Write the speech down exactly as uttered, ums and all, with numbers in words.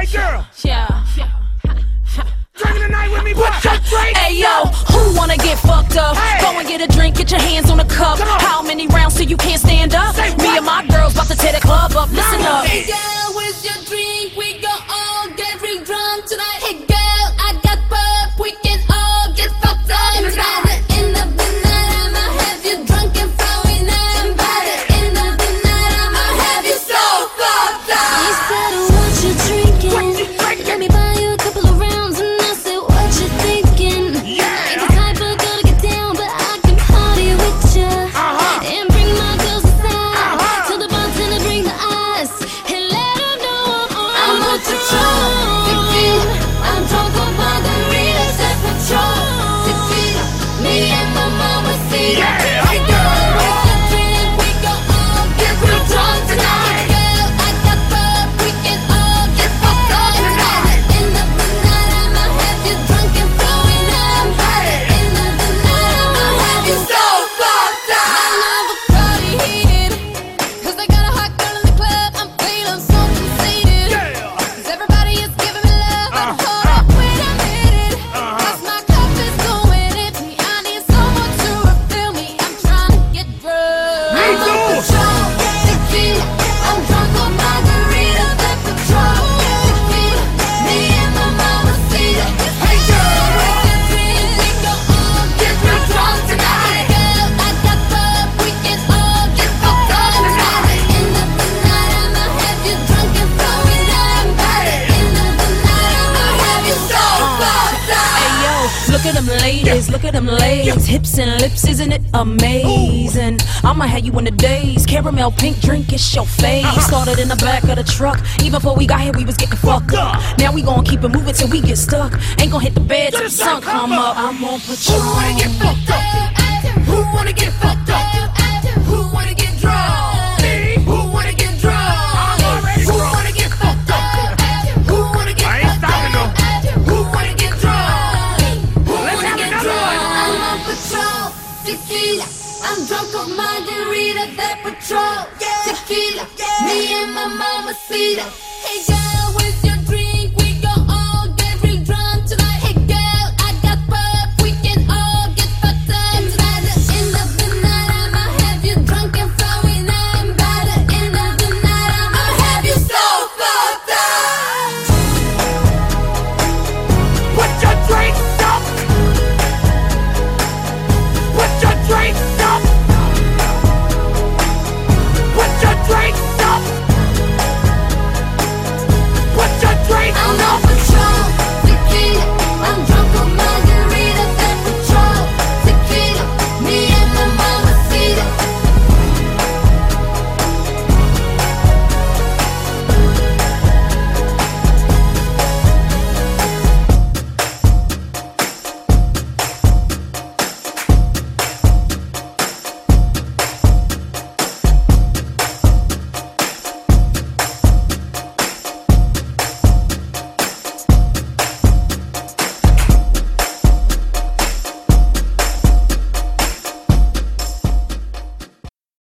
girl. Yeah. Drinking tonight with me, put your drink. Hey yo, who wanna get fucked up? Hey. Go and get a drink, get your hands on the cup. How many rounds till you can't stand up? Say Me what? and my girls about to tear the club up. Listen up. Hey girl, where's your drink? We gon' all get real drunk tonight. Hey girl, I got pub. We can all get fucked up. And by the end of the night, I'ma have you drunk and throwing up. And by the end of the night, I'ma have you so fucked up. He said, what you drinking? What you drinking? Let me buy you a couple of rounds. And I said, what you thinking? Yeah. I ain't the type of girl to get down, but I can party with ya. Uh-huh. And bring my girls aside. Uh-huh. Tell the bartender bring the ice. And let her know I'm I'm on on patrol. Tequila. I'm drunk on margaritas and patrol. Tequila. Me and my mama see Yeah. Hey girl, where's your drink? We gon' all get real drunk tonight. Girl, I got pub. We can all get fucked up. And by the end of the night, I'ma have you drunk and throwing up. By the end of the night, I'ma have you so fucked up. I love a party heated, 'cause they got a hot girl in the club. I'm feeling so conceited. Yeah. 'Cause everybody is giving me love. But hold up, wait a minute. 'Cause my cup is going empty. I need someone to refill me. I'm trying to get drunk. Me I'm on too. patrol. Tequila. I'm drunk on margaritas and patrol. Tequila. Me and my mama see it. Hey girl, where's your drink? We gon' all get real drunk tonight. Girl, I got pub. We can all get fucked up. And by the end of the night, I'ma have you drunk and throwing up. By the end of the night, I'ma have you so fucked up. Hey yo, look at them ladies, look at them legs, hips and lips, isn't it amazing? I'ma have you in the days, caramel pink drink, it's your face. Started in the back of the truck, even before we got here we was getting fucked up. Now we gon' keep it moving till we get stuck. Ain't gon' hit the bed till the sun come up. I'm on patrol. Who wanna get fucked up? Who wanna get fucked up? Who wanna get drunk? Me. Who wanna get drunk? I'm already Who drunk. wanna get fucked up? Who wanna get I ain't fucked stopping up? Who wanna get drunk? Who Let's wanna have get another drunk? one. I'm on patrol. Tequila. I'm drunk on margarita, that patrol. Tequila. Me and my mama see that. Hey, girl.